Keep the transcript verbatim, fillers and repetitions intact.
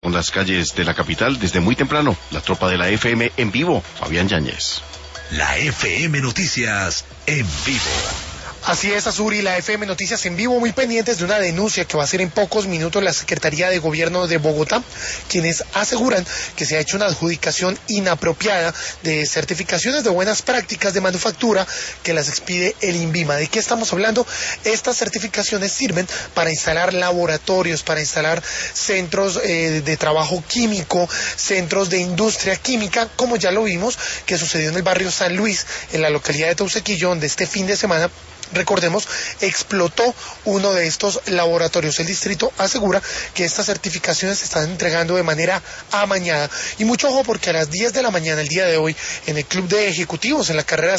con las calles de la capital desde muy temprano. La tropa de la F M en vivo, Fabián Yáñez. La F M Noticias en vivo. Así es, Azuri, la F M Noticias en vivo, muy pendientes de una denuncia que va a hacer en pocos minutos la Secretaría de Gobierno de Bogotá, quienes aseguran que se ha hecho una adjudicación inapropiada de certificaciones de buenas prácticas de manufactura que las expide el INVIMA. ¿De qué estamos hablando? Estas certificaciones sirven para instalar laboratorios, para instalar centros eh, de trabajo químico, centros de industria química, como ya lo vimos que sucedió en el barrio San Luis, en la localidad de Teusaquillo, donde este fin de semana, recordemos, explotó uno de estos laboratorios. El distrito asegura que estas certificaciones se están entregando de manera amañada. Y mucho ojo, porque a las diez de la mañana, el día de hoy, en el Club de Ejecutivos, en la carrera